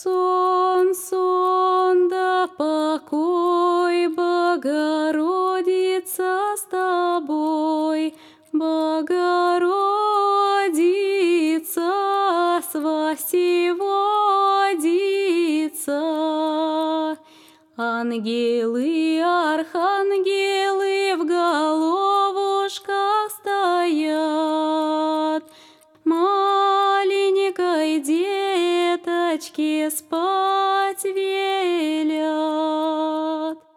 Сон, сон да покой, Богородица с тобой, Богородица, свасти водица. Ангелы, архангелы в головушках стоят, маленькой деточке спать велят.